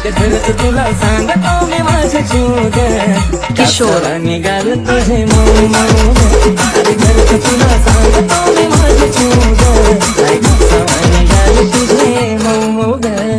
खरंच तुला सांगतो मी माझं जीव किशोर निघाल तुझे मऊ मऊ खरंच तुला सांगतो मी माझं जीव निघाल तुझे मऊ मऊ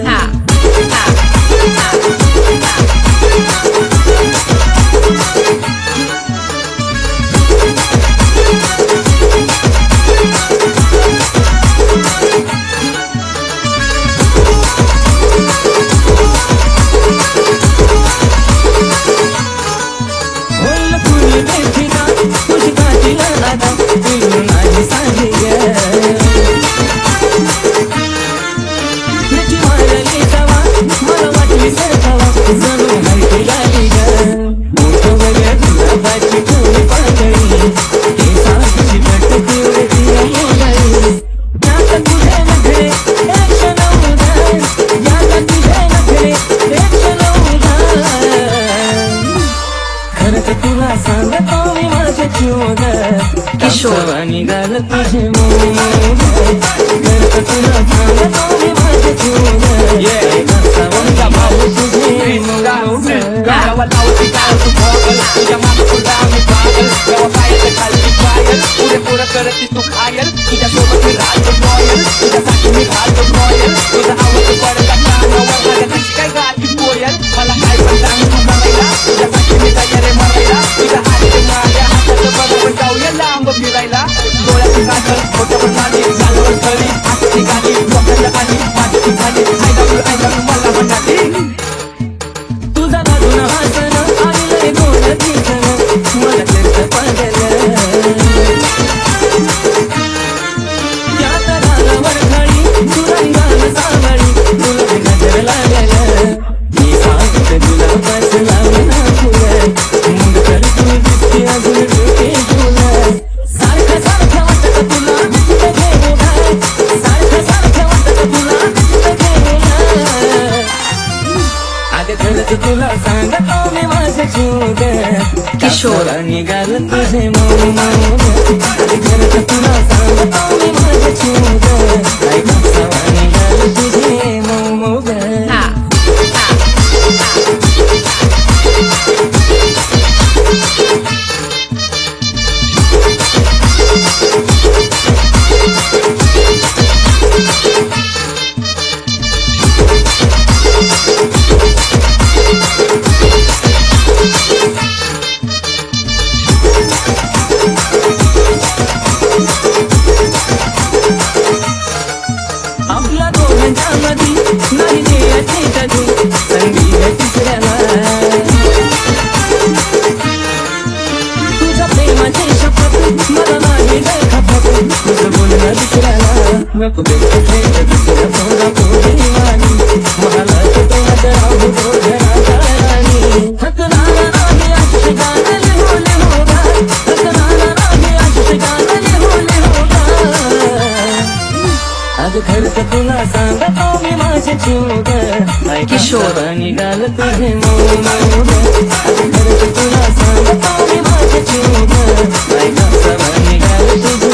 तुला सांगतो मी माझं जीवन किशोर निघाल तुझे मऊ खरंच तुला सांगतो मी माझं जीवन तुझे मऊ गावालावती गाव तू भोगल तुझ्या मागं पुढं आम्ही पागल जेव्हा पायाच्या खालची पायल पुढे पुढं करत तू खायल तुझ्यासोबत मी राहतो रॉयल तुझ्यासाठी मी राहतो रॉयल तुझा आवाज पडता कानावर माझ्या कशी काय गाठी कोयल मला काय पण सांग तू करायला तुझ्यासाठी मी तयार आहे मरायला तुझ्या हाती माझ्या हाताचं बरोबर जाऊया लांब फिरायला डोळ्याची काजल खोट्यावर माझी चालवर खरी आजची गाडी डोक्याच्या खाली माझी ठिकाणी I love you मला म्हणाली तुझा बाजून हसणं आणि लय गोड दिसणं मला करतं पागल त्यात गालावर खाली तुला गाल सावळी तुला नजर लागल मी सांगते तुला पास लावना फुलं मग तर तू दिसते अजून डोके फुलं सारखं सारखं वाटतं तुला घेऊ काय सारखं सारखं वाटतं तुला खरंच तुला सांगतो मी माझं जीव किशोर निघाल तुझे मऊ मऊ खरंच तुला सांगतो मी माझं जीव निघाल तुझे मऊ मऊ आपल्या दोघांच्यामध्ये नाही देयाची कधी संगीत तिसऱ्याला तुझ्या प्रेमाची शपथ मला नाही दे खपत तुझं बोलणं दुसऱ्याला नको भेट दुसऱ्या पोरा पोरी वाणी मला तो राहू तो घराचा राणी हकनाला नाही अशी गाणं लिहून होगा हकनाला नाही अशी गाणं लिहून होगा खरंच तुला सांगतो मी माझे जीव किशोर निघाल तुझे मऊ मऊ खरंच तुला सांगतो मी माझे जीव निघाल तुझे